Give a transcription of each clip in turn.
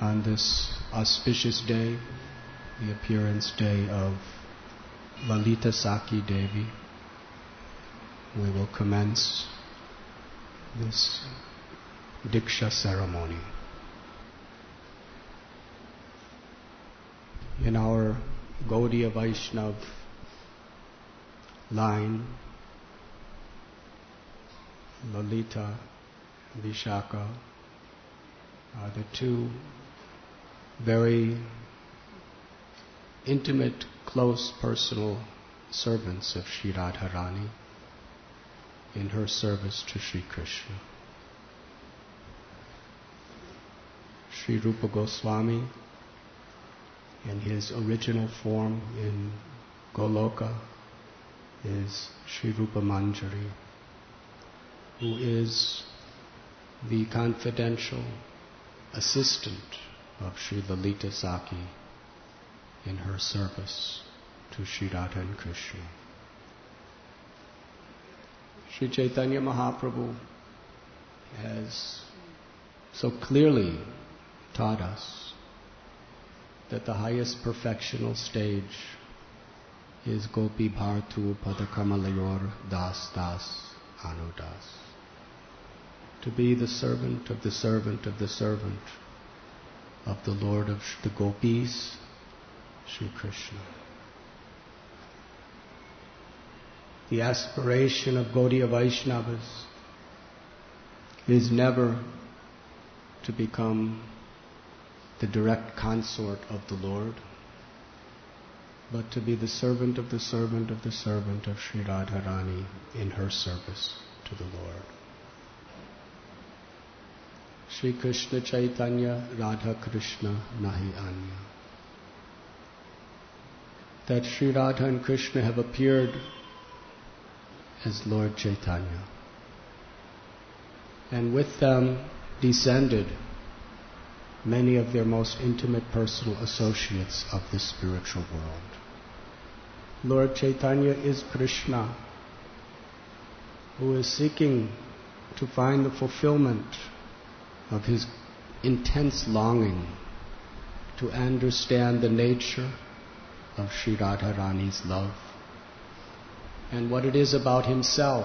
On this auspicious day, the appearance day of Lalita Saki Devi, we will commence this Diksha ceremony. In our Gaudiya Vaishnav line, Lalita, Vishaka are the two very intimate, close, personal servants of Sri Radharani in her service to Sri Krishna. Sri Rupa Goswami, in his original form in Goloka, is Sri Rupa Manjari, who is the confidential assistant of Sri Lalita Saki in her service to Sri Radha and Krishna. Sri Chaitanya Mahaprabhu has so clearly taught us that the highest perfectional stage is Gopi Bhartu Padakamalayur Das Das Anudas. To be the servant of the servant of the servant of the Lord of the Gopis, Sri Krishna. The aspiration of Gaudiya Vaishnavas is never to become the direct consort of the Lord, but to be the servant of the servant of the servant of Sri Radharani in her service to the Lord. Shri Krishna Chaitanya Radha Krishna Nahi Anya. That Sri Radha and Krishna have appeared as Lord Chaitanya, and with them descended many of their most intimate personal associates of the spiritual world. Lord Chaitanya is Krishna, who is seeking to find the fulfillment of his intense longing to understand the nature of Sri Radharani's love and what it is about himself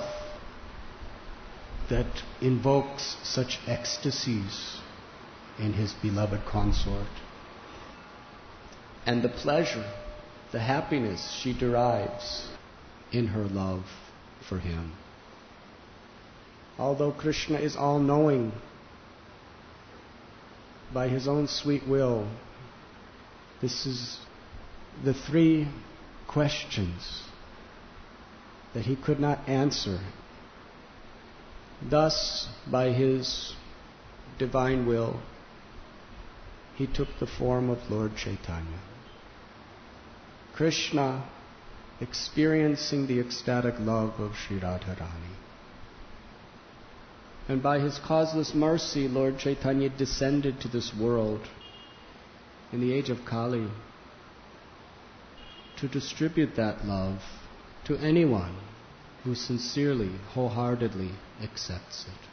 that invokes such ecstasies in his beloved consort, and the pleasure, the happiness she derives in her love for him. Although Krishna is all-knowing, by his own sweet will, this is the three questions that he could not answer. Thus, by his divine will, he took the form of Lord Chaitanya. Krishna experiencing the ecstatic love of Sri Radharani. And by his causeless mercy, Lord Chaitanya descended to this world in the age of Kali to distribute that love to anyone who sincerely, wholeheartedly accepts it.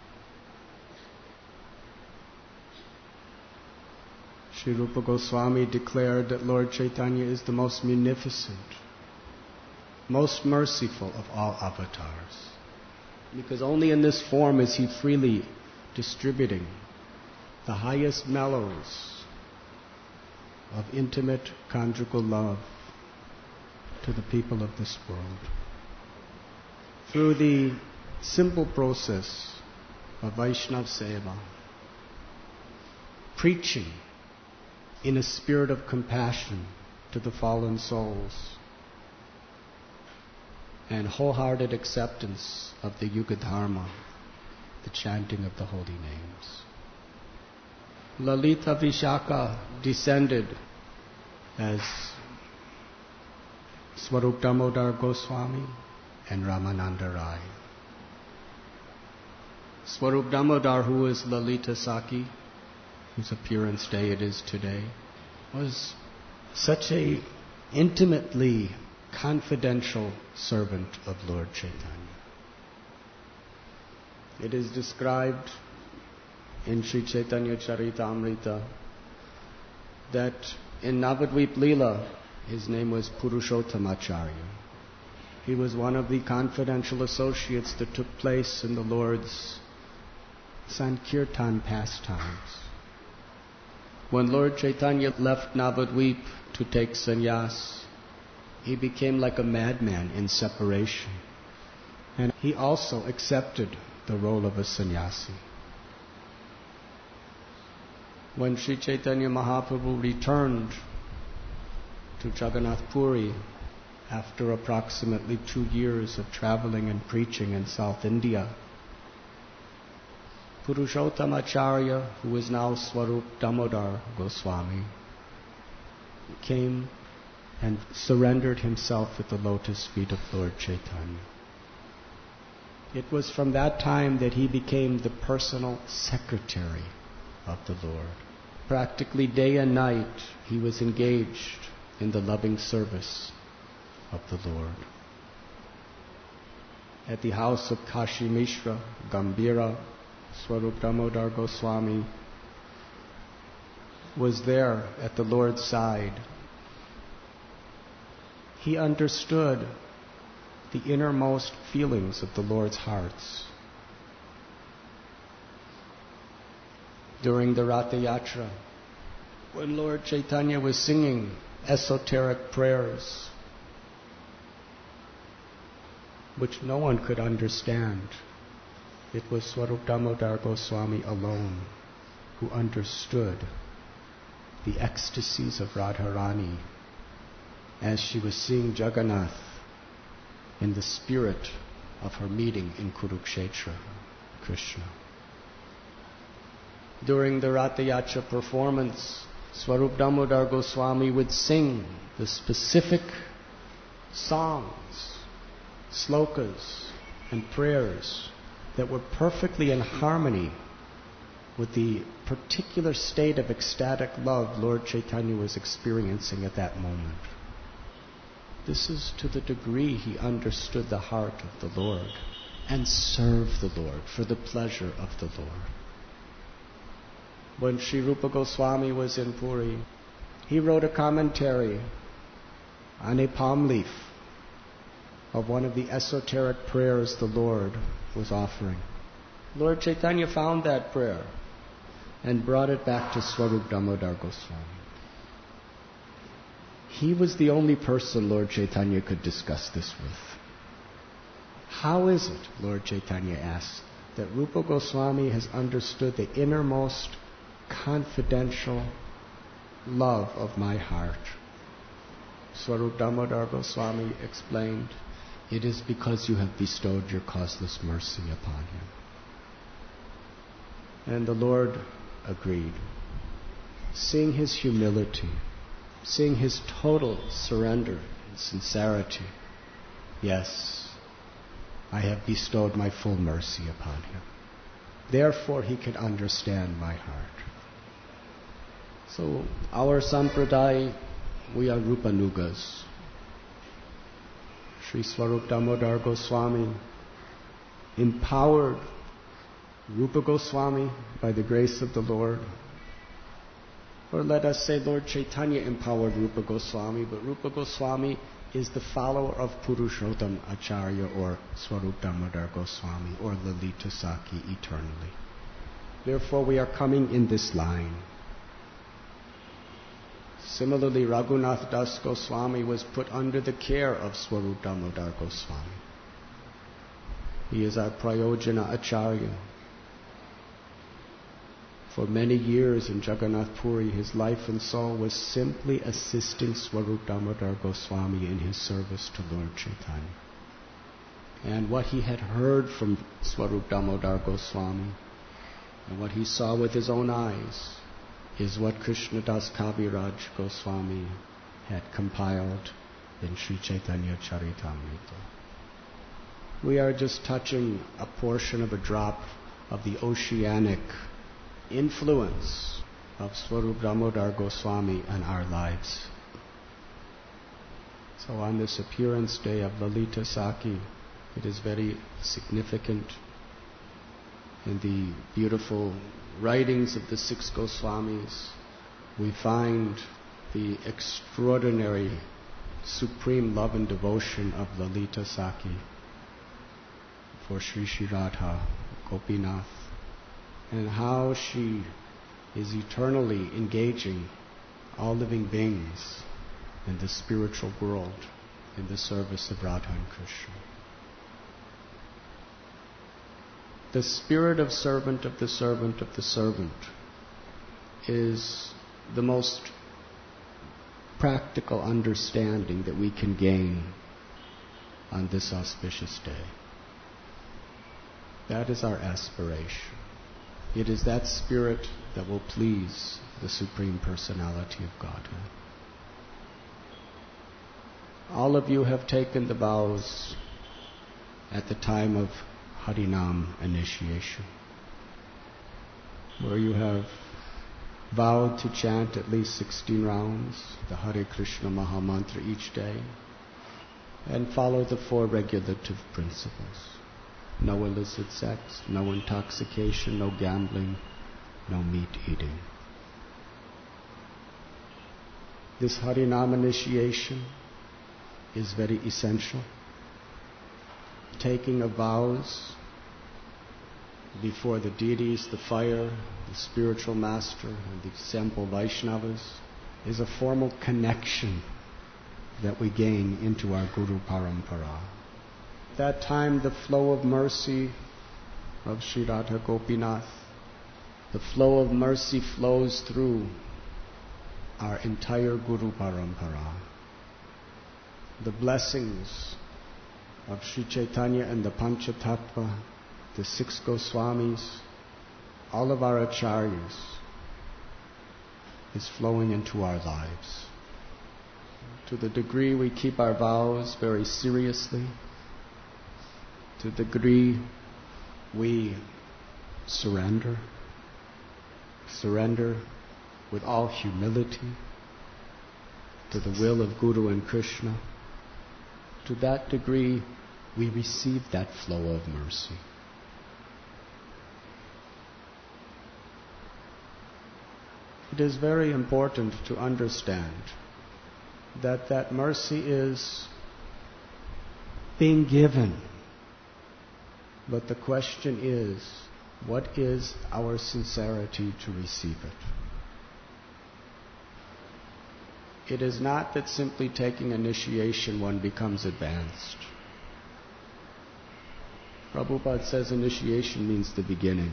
Sri Rupa Goswami declared that Lord Chaitanya is the most munificent, most merciful of all avatars, because only in this form is he freely distributing the highest mellows of intimate conjugal love to the people of this world. Through the simple process of Vaishnav Seva, preaching in a spirit of compassion to the fallen souls, and wholehearted acceptance of the Yuga Dharma, the chanting of the holy names. Lalita Vishaka descended as Swarup Damodar Goswami and Ramananda Rai. Swarup Damodar, who is Lalita Saki, whose appearance day it is today, was such a intimately confidential servant of Lord Chaitanya. It is described in Sri Chaitanya Charitamrita that in Navadvip Leela, his name was Purushottamacharya. He was one of the confidential associates that took place in the Lord's Sankirtan pastimes. When Lord Chaitanya left Navadvip to take sannyas, he became like a madman in separation. And he also accepted the role of a sannyasi. When Sri Chaitanya Mahaprabhu returned to Jagannath Puri after approximately 2 years of traveling and preaching in South India, Purushottamacharya, who is now Swarup Damodar Goswami, came and surrendered himself at the lotus feet of Lord Chaitanya. It was from that time that he became the personal secretary of the Lord. Practically day and night he was engaged in the loving service of the Lord. At the house of Kashi Mishra, Gambhira, Swarup Damodar Goswami was there at the Lord's side. He understood the innermost feelings of the Lord's hearts. During the Ratha Yatra, when Lord Chaitanya was singing esoteric prayers, which no one could understand, it was Swarup Damodar Goswami alone who understood the ecstasies of Radharani as she was seeing Jagannath in the spirit of her meeting in Kurukshetra, Krishna. During the Ratha Yatra performance, Swarup Damodar Goswami would sing the specific songs, slokas, and prayers that were perfectly in harmony with the particular state of ecstatic love Lord Chaitanya was experiencing at that moment. This is to the degree he understood the heart of the Lord and served the Lord for the pleasure of the Lord. When Sri Rupa Goswami was in Puri, he wrote a commentary on a palm leaf of one of the esoteric prayers the Lord was offering. Lord Chaitanya found that prayer and brought it back to Swarup Damodar Goswami. He was the only person Lord Chaitanya could discuss this with. How is it, Lord Chaitanya asked, that Rupa Goswami has understood the innermost confidential love of my heart? Swarup Damodar Goswami explained, it is because you have bestowed your causeless mercy upon him. And the Lord agreed. Seeing his humility, seeing his total surrender and sincerity, yes, I have bestowed my full mercy upon him. Therefore he can understand my heart. So our sampradaya, we are Rupanugas. Sri Swarup Damodar Goswami empowered Rupa Goswami by the grace of the Lord. Or let us say Lord Chaitanya empowered Rupa Goswami, but Rupa Goswami is the follower of Purushottam Acharya or Swarup Damodar Goswami or Lalita Saki eternally. Therefore we are coming in this line. Similarly, Raghunath Das Goswami was put under the care of Swarup Damodar Goswami. He is our Prayojana Acharya. For many years in Jagannath Puri, his life and soul was simply assisting Swarup Damodar Goswami in his service to Lord Chaitanya. And what he had heard from Swarup Damodar Goswami and what he saw with his own eyes is what Krishnadas Kaviraj Goswami had compiled in Sri Chaitanya Charitamrita. We are just touching a portion of a drop of the oceanic influence of Swarup Damodar Goswami on our lives. So on this appearance day of Lalita Saki, it is very significant in the beautiful writings of the 6 Goswamis, we find the extraordinary, supreme love and devotion of Lalita Saki for Sri Sri Radha Gopinath, and how she is eternally engaging all living beings in the spiritual world in the service of Radha and Krishna. The spirit of servant of the servant of the servant is the most practical understanding that we can gain on this auspicious day. That is our aspiration. It is that spirit that will please the Supreme Personality of Godhead. All of you have taken the vows at the time of Harinam initiation, where you have vowed to chant at least 16 rounds, the Hare Krishna Maha Mantra each day, and follow the 4 regulative principles. No illicit sex, no intoxication, no gambling, no meat eating. This Harinam initiation is very essential. Taking of vows before the deities, the fire, the spiritual master, and the Sample Vaishnavas is a formal connection that we gain into our Guru Parampara. At that time, the flow of mercy of Sri Radha Gopinath, the flow of mercy flows through our entire Guru Parampara. The blessings of Sri Chaitanya and the Panchatattva, the 6 Goswamis, all of our acharyas, is flowing into our lives. To the degree we keep our vows very seriously, to the degree we surrender with all humility to the will of Guru and Krishna, to that degree we receive that flow of mercy. It is very important to understand that mercy is being given. But the question is, what is our sincerity to receive it? It is not that simply taking initiation one becomes advanced. Prabhupada says initiation means the beginning.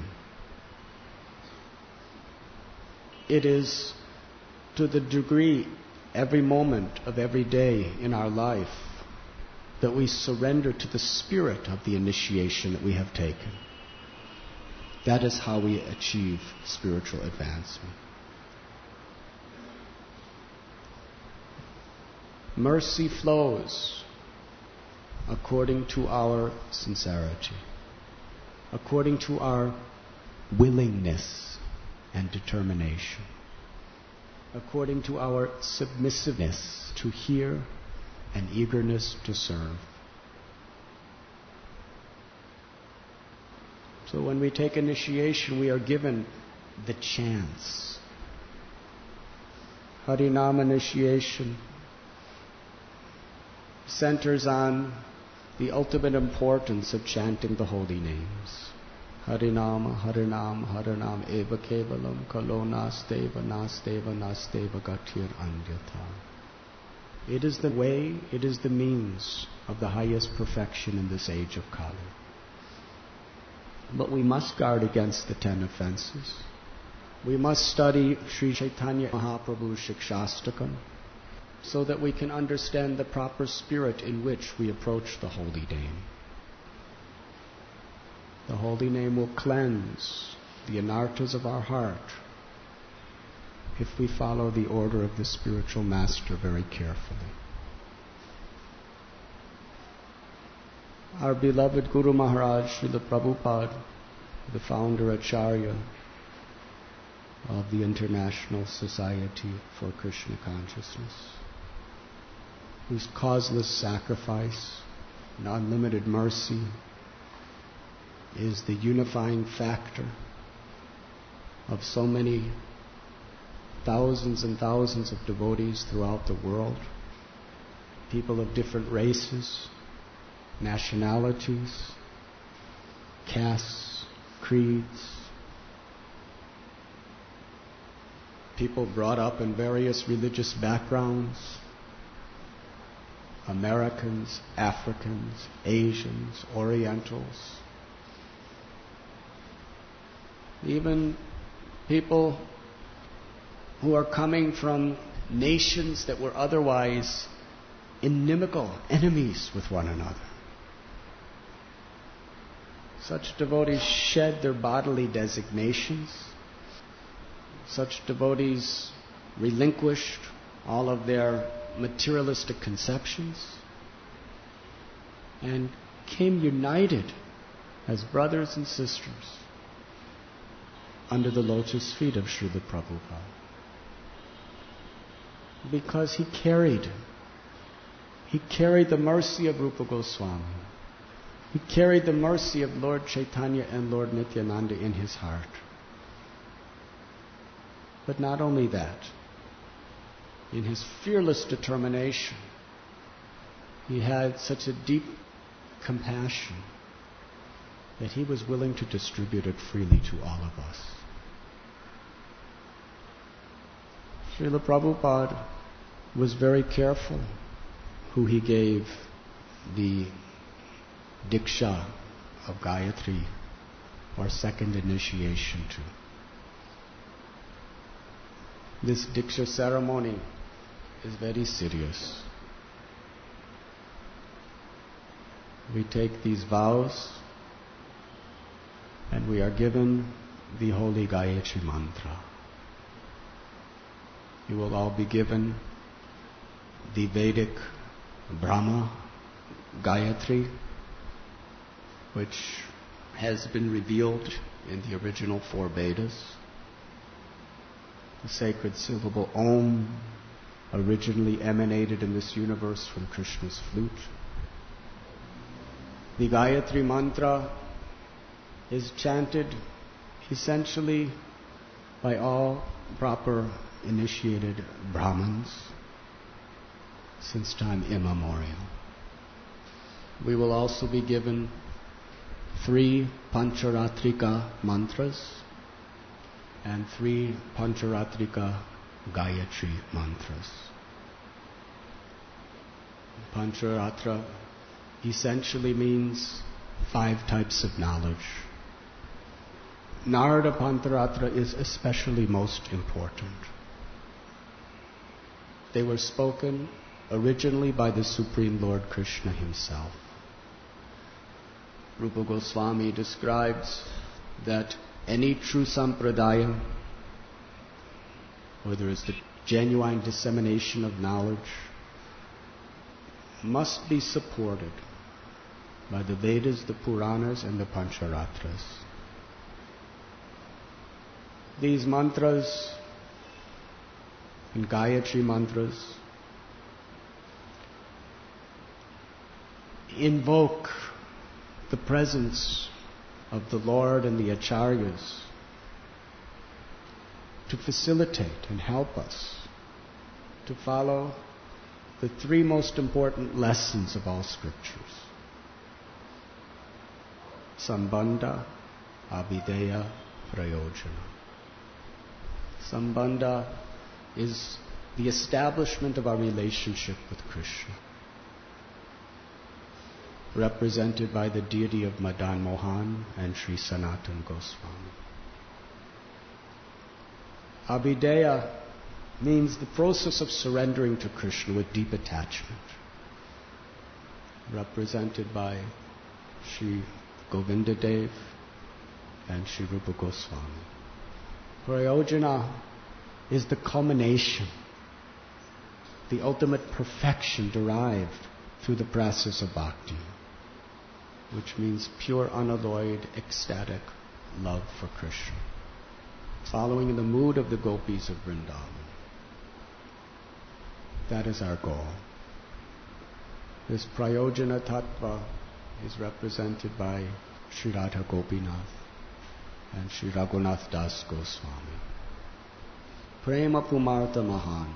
It is to the degree every moment of every day in our life that we surrender to the spirit of the initiation that we have taken. That is how we achieve spiritual advancement. Mercy flows according to our sincerity, according to our willingness and determination, according to our submissiveness to hear and eagerness to serve. So when we take initiation, we are given the chance. Harinam initiation centers on the ultimate importance of chanting the holy names. Harinam, Harinam, Harinam, Eva Kevalam, Kalo Nasteva, Nasteva, Nasteva Gatir Anyatha. It is the way, it is the means of the highest perfection in this age of Kali. But we must guard against the 10 offenses. We must study Sri Chaitanya Mahaprabhu's Shikshastakam so that we can understand the proper spirit in which we approach the holy name. The holy name will cleanse the anarthas of our heart if we follow the order of the spiritual master very carefully. Our beloved Guru Maharaj, Srila Prabhupada, the founder Acharya of the International Society for Krishna Consciousness, whose causeless sacrifice and unlimited mercy is the unifying factor of so many thousands and thousands of devotees throughout the world, people of different races, nationalities, castes, creeds, people brought up in various religious backgrounds, Americans, Africans, Asians, Orientals, even people who are coming from nations that were otherwise inimical, enemies with one another. Such devotees shed their bodily designations. Such devotees relinquished all of their materialistic conceptions and came united as brothers and sisters under the lotus feet of Srila Prabhupada. Because he carried the mercy of Rupa Goswami. He carried the mercy of Lord Chaitanya and Lord Nityananda in his heart. But not only that, in his fearless determination, he had such a deep compassion that he was willing to distribute it freely to all of us. Srila Prabhupada was very careful who he gave the Diksha of Gayatri, or second initiation, to. This Diksha ceremony is very serious. We take these vows and we are given the holy Gayatri mantra. You will all be given the Vedic Brahma Gayatri, which has been revealed in the original 4 Vedas. The sacred syllable Om originally emanated in this universe from Krishna's flute. The Gayatri mantra is chanted essentially by all proper initiated Brahmins since time immemorial. We will also be given 3 Pancharatrika mantras and 3 Pancharatrika Gayatri mantras. Pancharatra essentially means 5 types of knowledge. Narada Pantaratra is especially most important. They were spoken originally by the Supreme Lord Krishna himself. Rupa Goswami describes that any true sampradaya, where there is the genuine dissemination of knowledge, must be supported by the Vedas, the Puranas, and the Pancharatras. These mantras and Gayatri mantras invoke the presence of the Lord and the Acharyas to facilitate and help us to follow the 3 most important lessons of all scriptures: Sambandha, Abhideya, Prayojana. Sambandha is the establishment of our relationship with Krishna, represented by the deity of Madan Mohan and Sri Sanatana Goswami. Abhideya means the process of surrendering to Krishna with deep attachment, represented by Sri Govinda Dev and Sri Rupa Goswami. Prayojana is the culmination, the ultimate perfection derived through the process of bhakti, which means pure, unalloyed, ecstatic love for Krishna, following in the mood of the gopis of Vrindavan. That is our goal. This Prayojana Tattva is represented by Sri Radha Gopinath and Sri Raghunath Das Goswami. Prema Pumartha Mahan.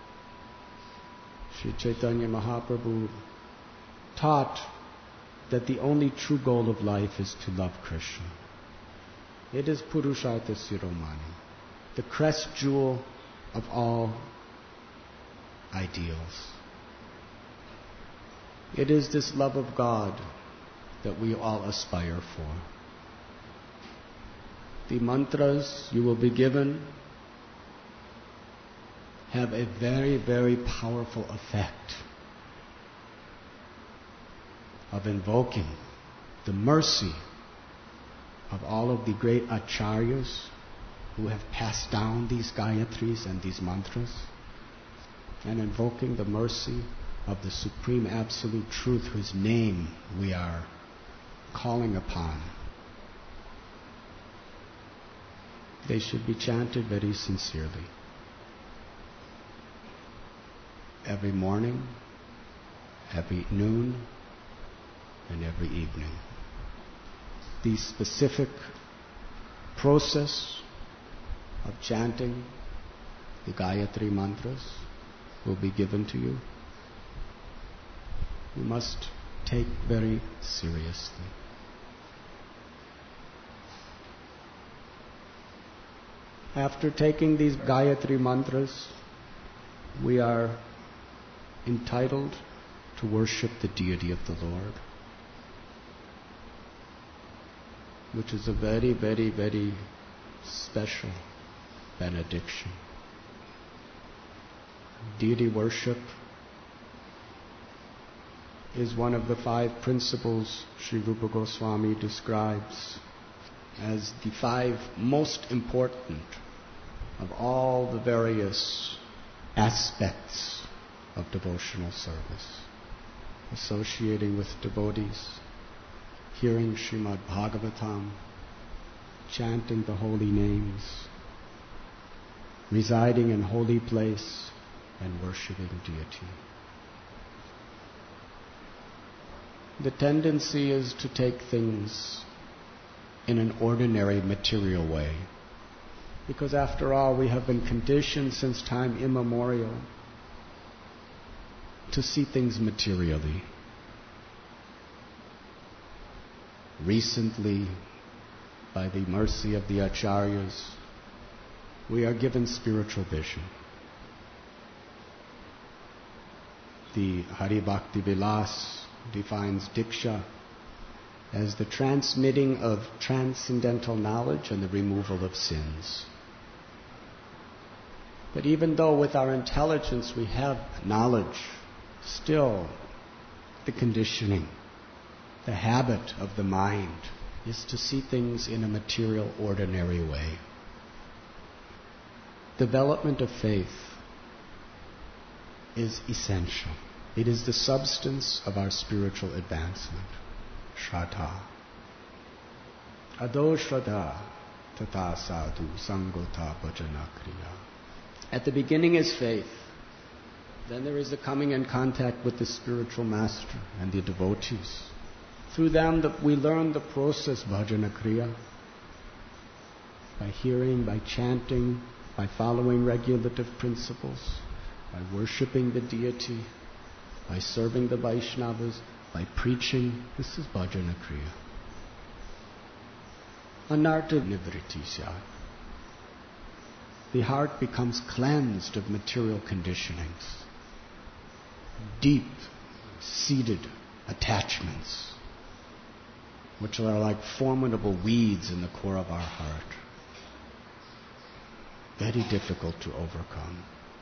Sri Chaitanya Mahaprabhu taught that the only true goal of life is to love Krishna. It is Purushartha Siromani, the crest jewel of all ideals. It is this love of God that we all aspire for. The mantras you will be given have a very, very powerful effect of invoking the mercy of all of the great acharyas who have passed down these gayatris and these mantras, and invoking the mercy of the Supreme Absolute Truth whose name we are calling upon. They should be chanted very sincerely. Every morning, every noon, and every evening. The specific process of chanting the Gayatri mantras will be given to you. You must take very seriously. After taking these Gayatri mantras, we are entitled to worship the deity of the Lord, which is a very, very, very special benediction. Deity worship is one of the 5 principles Sri Rupa Goswami describes as the 5 most important of all the various aspects of devotional service, associating with devotees, hearing Srimad Bhagavatam, chanting the holy names, residing in holy place, and worshipping deity. The tendency is to take things in an ordinary material way, because after all we have been conditioned since time immemorial to see things materially. Recently, by the mercy of the acharyas, we are given spiritual vision. The Hari Bhakti Vilas defines Diksha as the transmitting of transcendental knowledge and the removal of sins. But even though with our intelligence we have knowledge, still the conditioning, the habit of the mind is to see things in a material, ordinary way. Development of faith is essential. It is the substance of our spiritual advancement. Shraddha. Ado Shraddha tata sadhu sangota bhajana kriya. At the beginning is faith. Then there is the coming in contact with the spiritual master and the devotees. Through them we learn the process bhajana kriya. By hearing, by chanting, by following regulative principles, by worshipping the deity, by serving the Vaishnavas, by preaching. This is bhajana kriya. Anartha nivritti syat. The heart becomes cleansed of material conditionings, deep-seated attachments, which are like formidable weeds in the core of our heart. Very difficult to overcome.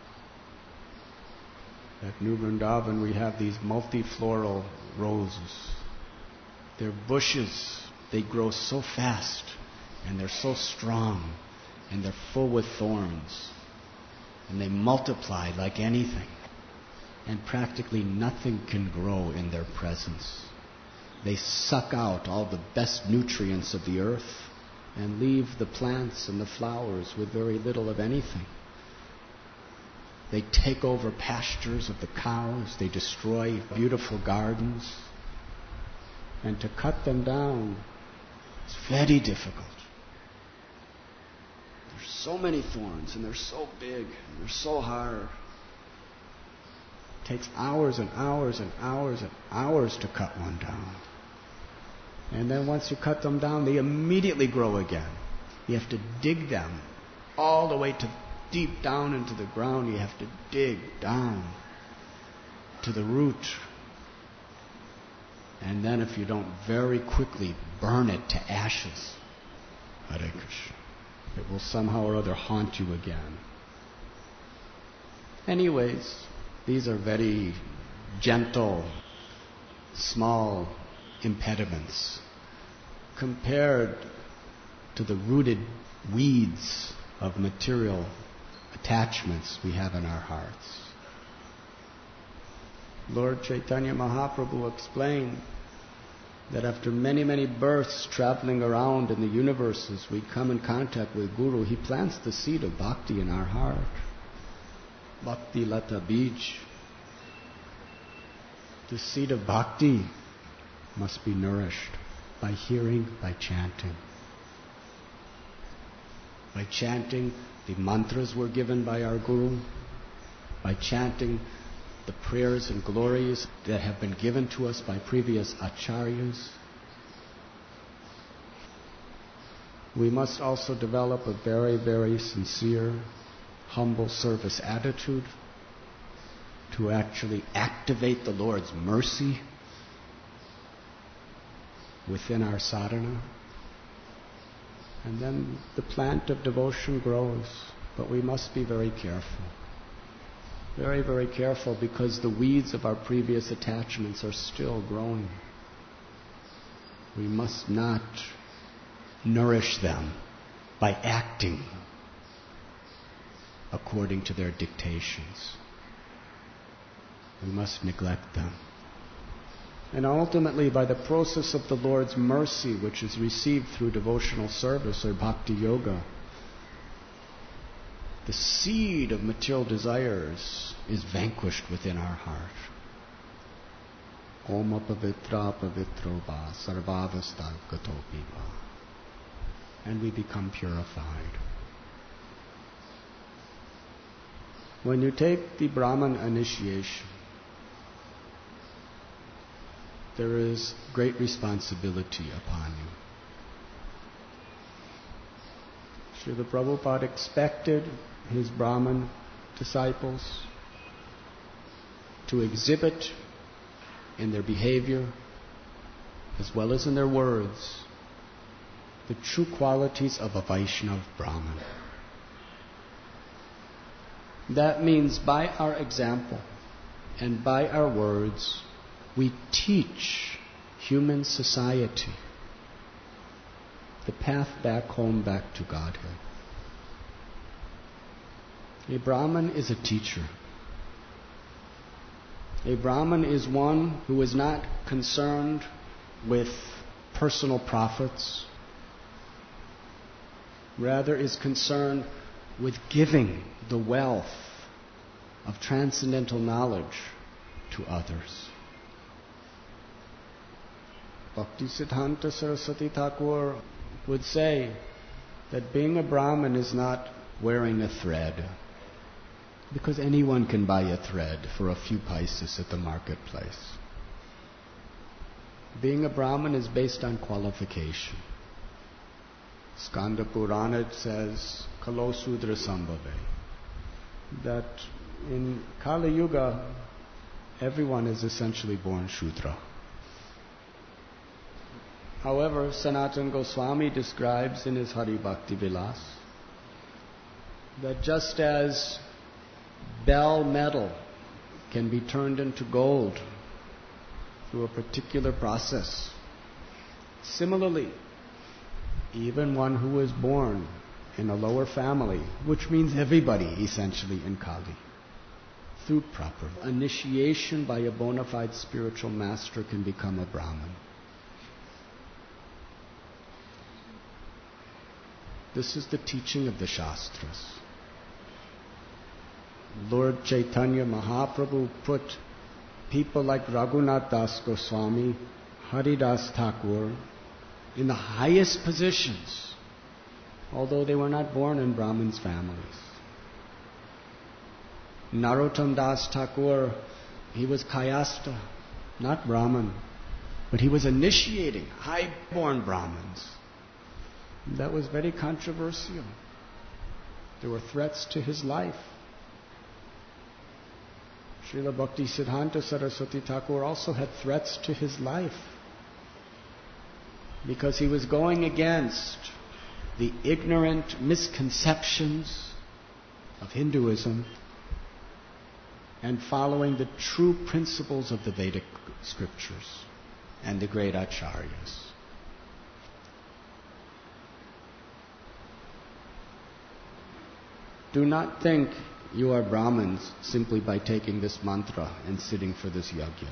At New Vrindavan we have these multifloral roses. They're bushes. They grow so fast and they're so strong and they're full with thorns and they multiply like anything, and practically nothing can grow in their presence. They suck out all the best nutrients of the earth and leave the plants and the flowers with very little of anything. They take over pastures of the cows. They destroy beautiful gardens. And to cut them down is very difficult. They're so many thorns, and they're so big, and they're so hard. It takes hours and hours and hours and hours to cut one down. And then once you cut them down, they immediately grow again. You have to dig them all the way to deep down into the ground. You have to dig down to the root. And then if you don't very quickly burn it to ashes, Hare Krishna, it will somehow or other haunt you again. Anyways, these are very gentle, small impediments compared to the rooted weeds of material attachments we have in our hearts. Lord Chaitanya Mahaprabhu explained that after many, many births traveling around in the universes, we come in contact with Guru. He plants the seed of bhakti in our heart. Bhakti Lata Bij. The seed of bhakti must be nourished by hearing, by chanting. By chanting the mantras were given by our Guru, by chanting the prayers and glories that have been given to us by previous acharyas. We must also develop a very, very sincere, humble service attitude to actually activate the Lord's mercy within our sadhana. And then the plant of devotion grows. But we must be very careful. Very, very careful, because the weeds of our previous attachments are still growing. We must not nourish them by acting according to their dictations. We must neglect them. And ultimately, by the process of the Lord's mercy, which is received through devotional service or bhakti yoga, the seed of material desires is vanquished within our heart. Om apavitra pavitro va sarvavasta gatopi va. And we become purified. When you take the Brahman initiation, there is great responsibility upon you. Srila Prabhupada expected his Brahman disciples to exhibit in their behavior as well as in their words the true qualities of a Vaishnava Brahman. That means by our example and by our words, we teach human society the path back home, back to Godhead. A Brahman is a teacher. A Brahman is one who is not concerned with personal profits, rather is concerned with giving the wealth of transcendental knowledge to others. Bhaktisiddhanta Saraswati Thakur would say that being a Brahmin is not wearing a thread, because anyone can buy a thread for a few paisas at the marketplace. Being a Brahmin is based on qualification. Skanda Purana says, Kalo Sudra Sambhave, that in Kali Yuga, everyone is essentially born Shudra. However, Sanatana Goswami describes in his Hari Bhakti Vilas that just as bell metal can be turned into gold through a particular process, similarly, even one who is born in a lower family, which means everybody essentially in Kali, through proper initiation by a bona fide spiritual master, can become a Brahmin. This is the teaching of the Shastras. Lord Chaitanya Mahaprabhu put people like Raghunath Das Goswami, Haridas Thakur in the highest positions although they were not born in Brahmins' families. Narottam Das Thakur, he was Kayastha, not Brahmin, but he was initiating high-born Brahmins. That was very controversial. There were threats to his life. Srila Bhakti Siddhanta Saraswati Thakur also had threats to his life because he was going against the ignorant misconceptions of Hinduism and following the true principles of the Vedic scriptures and the great acharyas. Do not think you are Brahmins simply by taking this mantra and sitting for this yajna.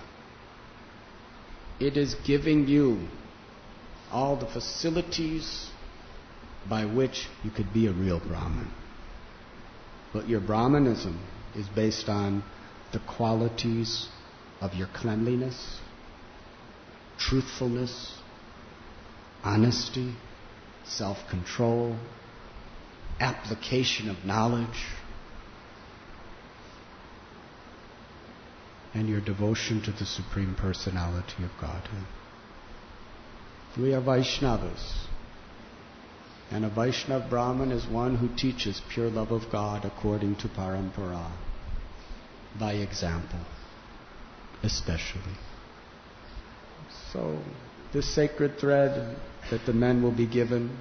It is giving you all the facilities by which you could be a real Brahmin. But your Brahmanism is based on the qualities of your cleanliness, truthfulness, honesty, self-control, application of knowledge, and your devotion to the Supreme Personality of Godhead. We are Vaishnavas. And a Vaishnava Brahmin is one who teaches pure love of God according to parampara, by example, especially. So, this sacred thread that the men will be given,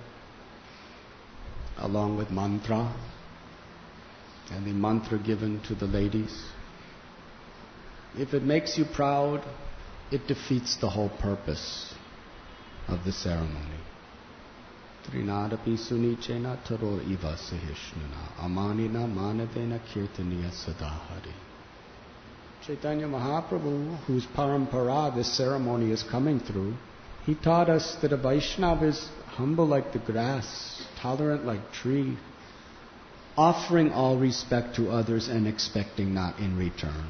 along with mantra, and the mantra given to the ladies, if it makes you proud, it defeats the whole purpose of the ceremony. Trinadapi sunichena taror iva sahishnuna amanina manavena kirtaniya sadahari. Chaitanya Mahaprabhu, whose parampara this ceremony is coming through, he taught us that a Vaishnava is humble like the grass, tolerant like tree, offering all respect to others and expecting not in return.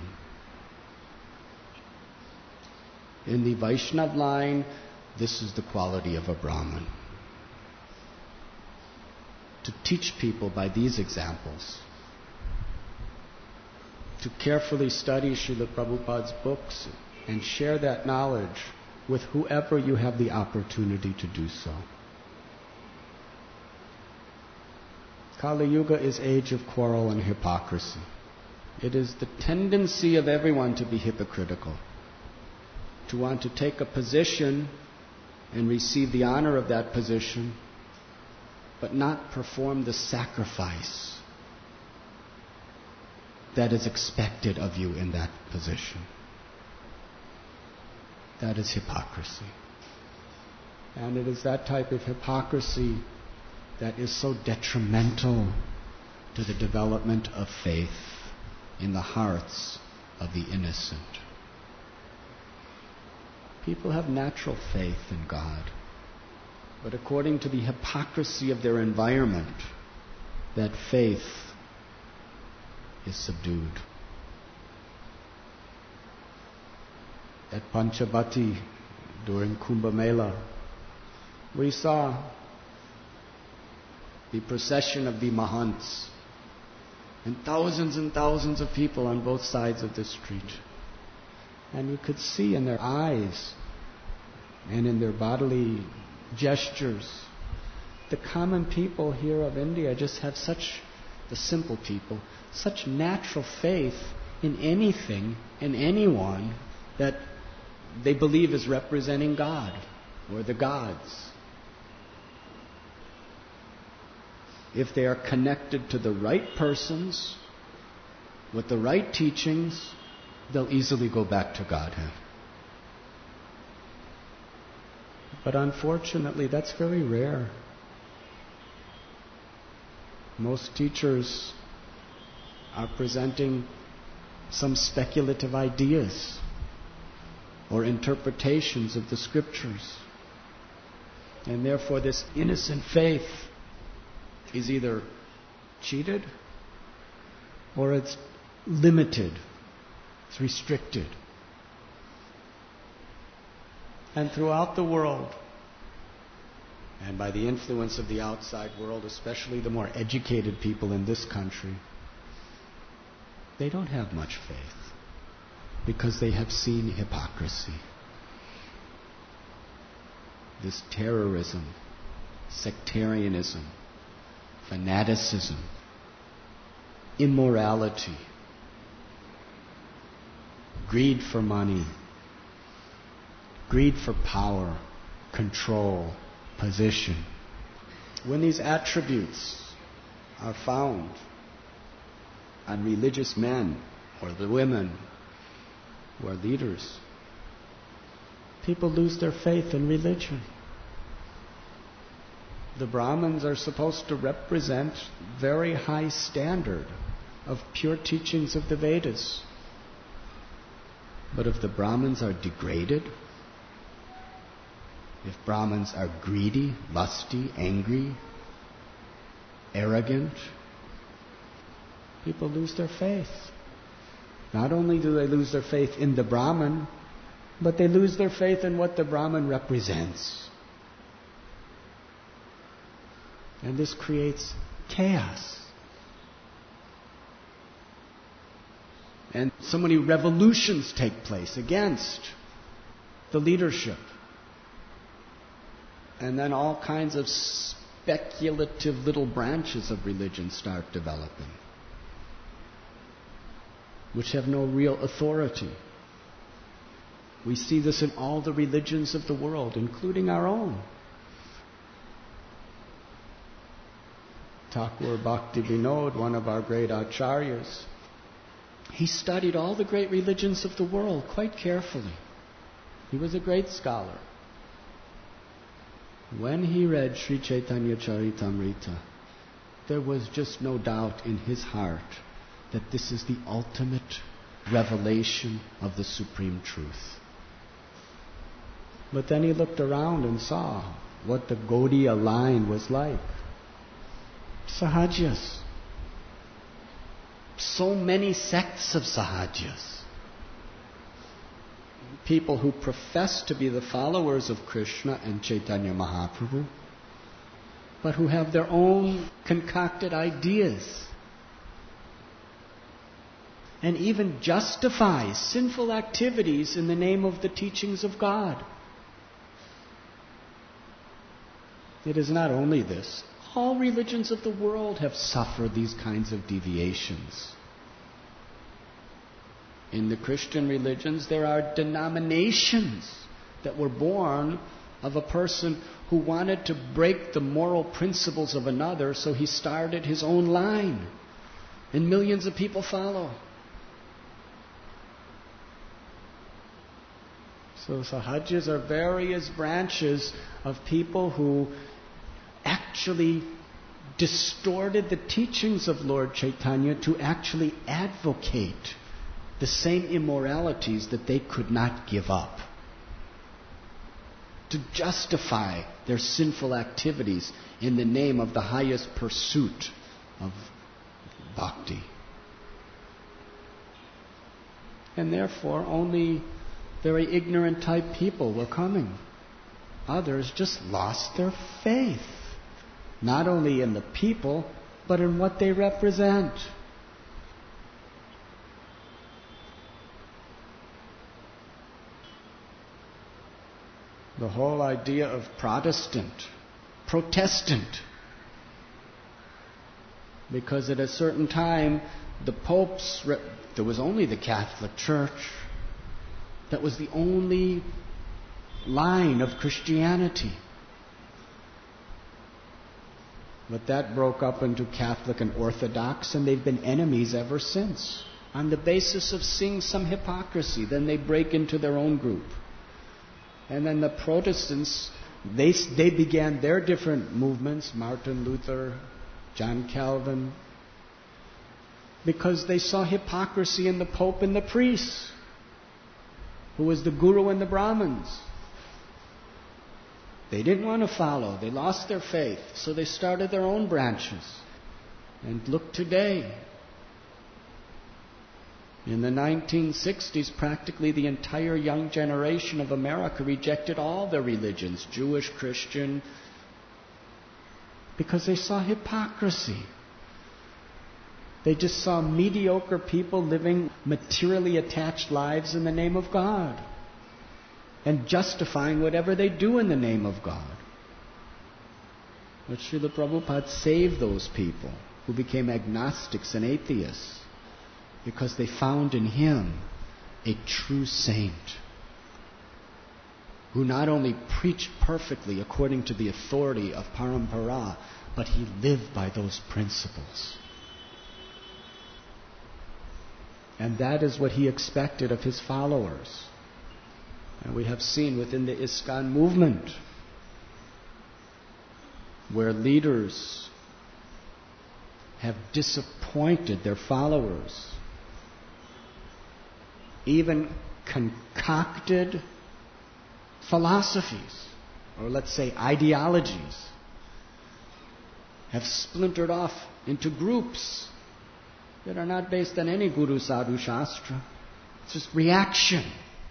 In the Vaishnava line, this is the quality of a Brahmin. To teach people by these examples, to carefully study Srila Prabhupada's books and share that knowledge with whoever you have the opportunity to do so. Kali Yuga is age of quarrel and hypocrisy. It is the tendency of everyone to be hypocritical, to want to take a position and receive the honor of that position, but not perform the sacrifice that is expected of you in that position. That is hypocrisy. And it is that type of hypocrisy that is so detrimental to the development of faith in the hearts of the innocent. People have natural faith in God, but according to the hypocrisy of their environment, that faith is subdued. At Panchavati, during Kumbh Mela, we saw the procession of the Mahants and thousands of people on both sides of the street. And you could see in their eyes and in their bodily gestures, the common people here of India just have the simple people, such natural faith in anything and anyone that they believe is representing God or the gods. If they are connected to the right persons with the right teachings, they'll easily go back to Godhead. But unfortunately, that's very rare. Most teachers are presenting some speculative ideas or interpretations of the scriptures. And therefore this innocent faith is either cheated or it's limited, it's restricted. And throughout the world, And by the influence of the outside world, especially the more educated people in this country, they don't have much faith because they have seen hypocrisy. This terrorism, sectarianism, fanaticism, immorality, greed for money, greed for power, control, position. When these attributes are found on religious men or the women who are leaders, people lose their faith in religion. The Brahmins are supposed to represent very high standard of pure teachings of the Vedas. But if the Brahmins are degraded, if Brahmins are greedy, lusty, angry, arrogant, people lose their faith. Not only do they lose their faith in the Brahmin, but they lose their faith in what the Brahmin represents. And this creates chaos. And so many revolutions take place against the leadership. And then all kinds of speculative little branches of religion start developing, which have no real authority. We see this in all the religions of the world, including our own. Thakur Bhakti Vinod, one of our great acharyas, he studied all the great religions of the world quite carefully. He was a great scholar. When he read Sri Chaitanya Charitamrita, there was just no doubt in his heart that this is the ultimate revelation of the supreme truth. But then he looked around and saw what the Gaudiya line was like. Sahajas. So many sects of Sahajas. People who profess to be the followers of Krishna and Chaitanya Mahaprabhu, but who have their own concocted ideas and even justify sinful activities in the name of the teachings of God. It is not only this. All religions of the world have suffered these kinds of deviations. In the Christian religions, there are denominations that were born of a person who wanted to break the moral principles of another, so he started his own line. And millions of people follow. So Sahajas are various branches of people who actually distorted the teachings of Lord Chaitanya to actually advocate the same immoralities that they could not give up, to justify their sinful activities in the name of the highest pursuit of bhakti. And therefore only very ignorant type people were coming. Others just lost their faith, not only in the people, but in what they represent. The whole idea of Protestant, because at a certain time, the popes, there was only the Catholic Church. That was the only line of Christianity. But that broke up into Catholic and Orthodox, and they've been enemies ever since, on the basis of seeing some hypocrisy. Then they break into their own group. And then the Protestants, they began their different movements, Martin Luther, John Calvin, because they saw hypocrisy in the Pope and the priests, who was the Guru and the Brahmins. They didn't want to follow. They lost their faith. So they started their own branches. And look today. In the 1960s, practically the entire young generation of America rejected all their religions, Jewish, Christian, Because they saw hypocrisy. They just saw mediocre people living materially attached lives in the name of God and justifying whatever they do in the name of God. But Srila Prabhupada saved those people who became agnostics and atheists because they found in him a true saint who not only preached perfectly according to the authority of Parampara, but he lived by those principles. And that is what he expected of his followers. And we have seen within the ISKCON movement, where leaders have disappointed their followers, even concocted philosophies, or let's say ideologies, have splintered off into groups that are not based on any Guru Sadhu Shastra. It's just reaction.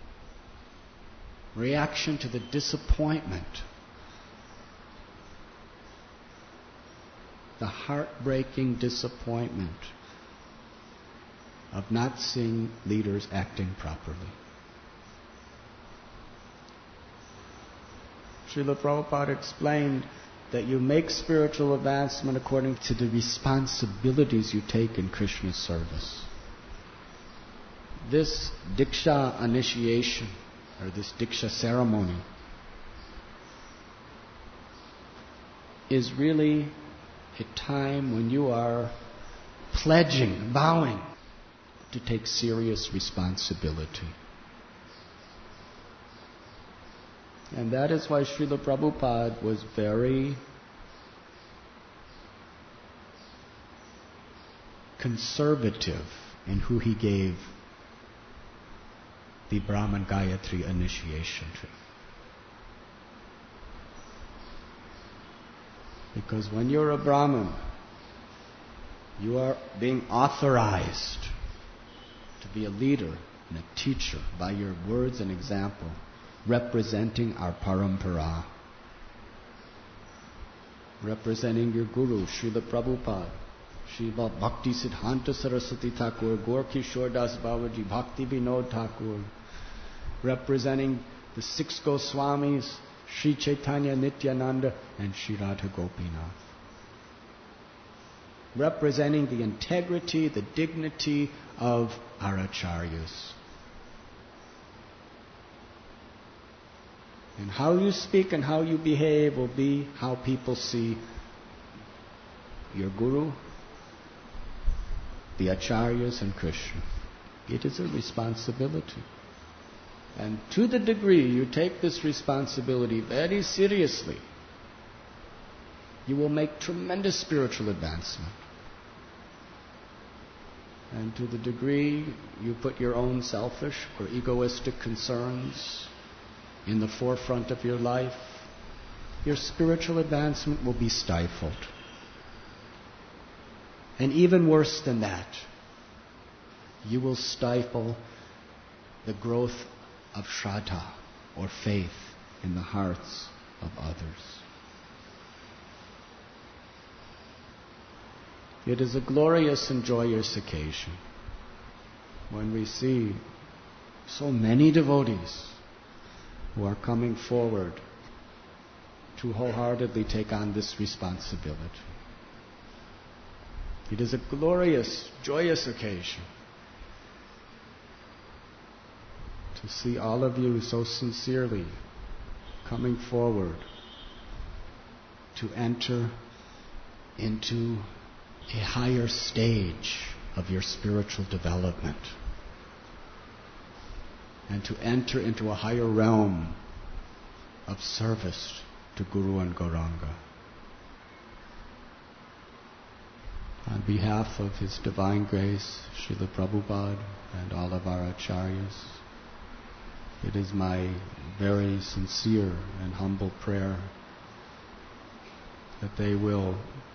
Reaction to the disappointment, the heartbreaking disappointment of not seeing leaders acting properly. Srila Prabhupada explained that you make spiritual advancement according to the responsibilities you take in Krishna's service. This Diksha initiation, or this Diksha ceremony, is really a time when you are pledging, vowing to take serious responsibility. And that is why Srila Prabhupada was very conservative in who he gave the Brahman Gayatri initiation to. Because when you're a Brahmin, you are being authorized to be a leader and a teacher by your words and example, representing our parampara, representing your Guru, Srila Prabhupada, Srila Bhakti Siddhanta Saraswati Thakur, Gaur Kishore Das Babaji, Bhakti Vinod Thakur, representing the 6 Goswamis, Sri Chaitanya Nityananda and Sri Radha Gopinath, representing the integrity, the dignity of our acharyas. And how you speak and how you behave will be how people see your Guru, the acharyas and Krishna. It is a responsibility. And to the degree you take this responsibility very seriously, you will make tremendous spiritual advancement. And to the degree you put your own selfish or egoistic concerns in the forefront of your life, your spiritual advancement will be stifled. And even worse than that, you will stifle the growth of Shraddha, or faith, in the hearts of others. It is a glorious and joyous occasion when we see so many devotees who are coming forward to wholeheartedly take on this responsibility. It is a glorious, joyous occasion to see all of you so sincerely coming forward to enter into a higher stage of your spiritual development and to enter into a higher realm of service to Guru and Gauranga. On behalf of His Divine Grace, Srila Prabhupada, and all of our acharyas, it is my very sincere and humble prayer that they will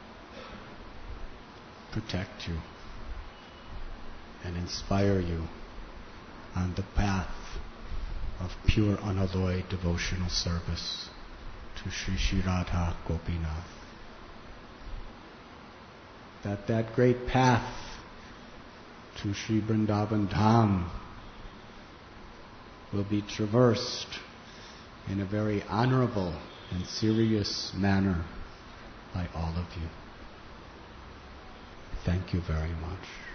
protect you and inspire you on the path of pure unalloyed devotional service to Sri Sri Radha Gopinath. that great path to Sri Vrindavan Dham will be traversed in a very honorable and serious manner by all of you. Thank you very much.